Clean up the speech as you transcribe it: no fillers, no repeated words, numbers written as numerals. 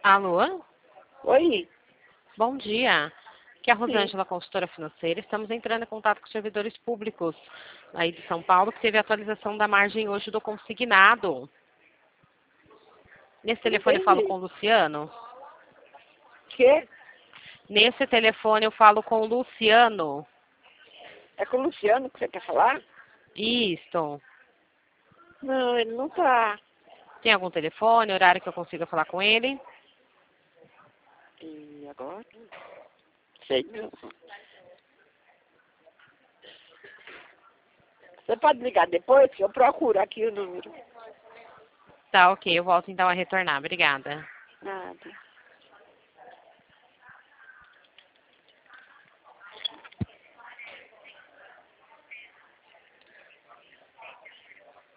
Alô? Oi? Bom dia. Aqui é a Sim. Rosângela, consultora financeira. Estamos entrando em contato com os servidores públicos aí de São Paulo, que teve a atualização da margem hoje do consignado. Nesse telefone eu falo Entendi. com o Luciano? Que? Nesse telefone eu falo com o Luciano. É com o Luciano que você quer falar? Isto. Não, ele não tá. Tem algum telefone, horário que eu consiga falar com ele? E agora? Sei não. Você pode ligar depois que eu procuro aqui o número. Tá, ok. Eu volto então a retornar. Obrigada. Nada.